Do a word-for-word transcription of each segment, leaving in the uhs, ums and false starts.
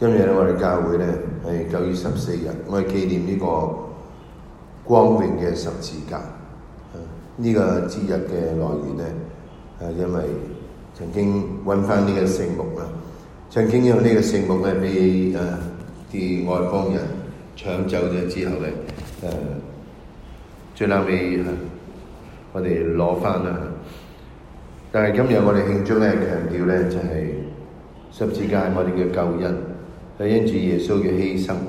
今日咧，我哋教會咧係九月十四日，我哋紀念呢個光榮嘅十字架。呢、這個節日嘅來源咧，係因為曾經揾翻呢個聖木啦，曾經因為呢個聖木咧俾誒啲外邦人搶走咗之後咧，誒、呃、最後尾我哋攞翻啦。但係今日我哋慶祝咧，強調咧就係、是、十字架係我哋嘅救恩。係因住耶穌嘅犧牲，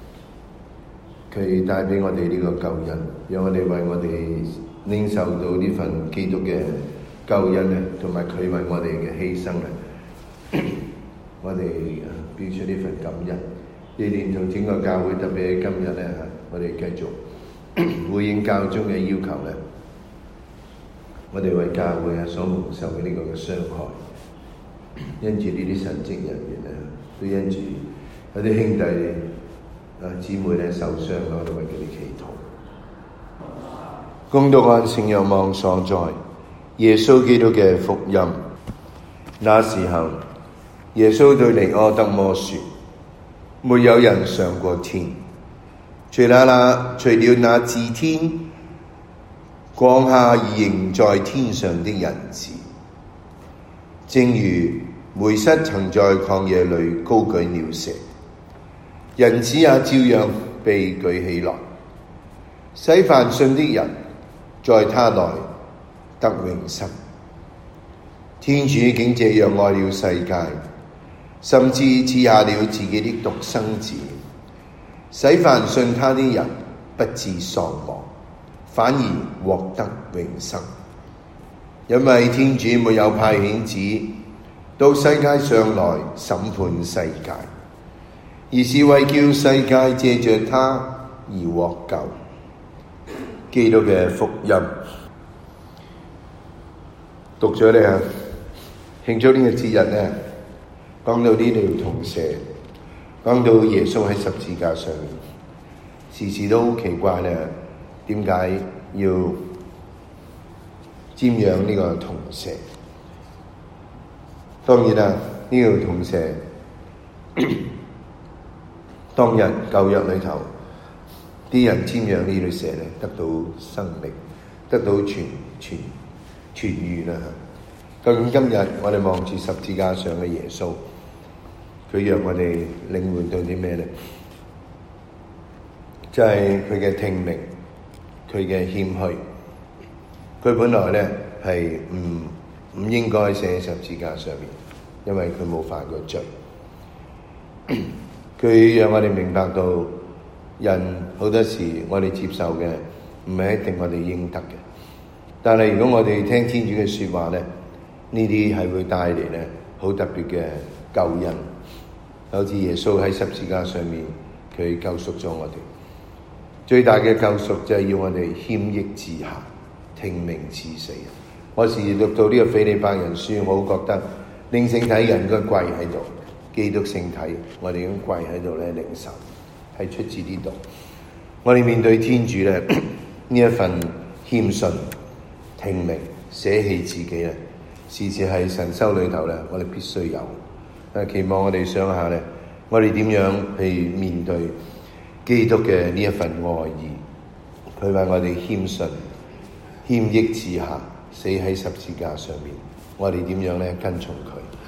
佢帶俾我哋呢個救恩，讓我哋為我哋領受到呢份基督嘅救恩咧，同埋佢為我哋嘅犧牲咧，我哋表出呢份感恩。呢年同整個教會，特別喺今日咧嚇，我哋繼續回應教宗嘅要求咧，我哋為教會啊所蒙受嘅呢個嘅傷害，因住呢啲神職人員咧，都因住有啲兄弟啊姊妹咧受傷，我哋為佢哋祈禱。恭讀按聖若望所在耶穌基督嘅福音。那時候，耶穌對尼苛德摩說：沒有人上過天，除了那除了那自天降下而仍在天上的人子。正如梅瑟曾在曠野裏高舉了蛇，人子也照樣被舉起來，使凡信的人在他內得永生。天主竟這樣愛了世界，甚至賜下了自己的獨生子，使凡信他的人不致喪亡，反而獲得永生。因為天主沒有派遣子到世界上來審判世界，而是為叫世界借着他而獲救。基督嘅福音讀咗咧，慶祝呢個節日咧，講到呢條銅蛇，講到耶穌喺十字架上面，時時都好奇怪咧，點解要瞻仰呢個銅蛇？當然啦，呢條銅蛇當日舊約裏頭啲人瞻仰呢條蛇咧，得到生命，得到痊痊痊愈啦。究竟今日我哋望住十字架上嘅耶穌，佢讓我哋領會到啲咩咧？就係佢嘅聽命，佢嘅謙虛。佢本來咧係唔唔應該寫喺十字架上面，因為佢冇犯過罪。佢讓我哋明白到，人好多時我哋接受嘅唔係一定我哋應得嘅，但係如果我哋聽天主嘅說話咧，呢啲係會帶嚟咧好特別嘅救恩。好似耶穌喺十字架上面，佢救贖咗我哋。最大嘅救贖就係要我哋謙抑自下，聽命至死。我時讀到呢個腓利巴人書，我好覺得領聖體人應該跪喺度，基督聖體我哋應該跪喺度咧領受，係出自呢度。我哋面對天主咧呢一份謙遜、聽命、捨棄自己咧，時時係神修裏頭咧，我哋必須有。誒，期望我哋想下咧，我哋點樣去面對基督嘅呢一份愛意？佢為我哋謙遜、謙抑自下，死喺十字架上面，我哋點樣咧跟從佢？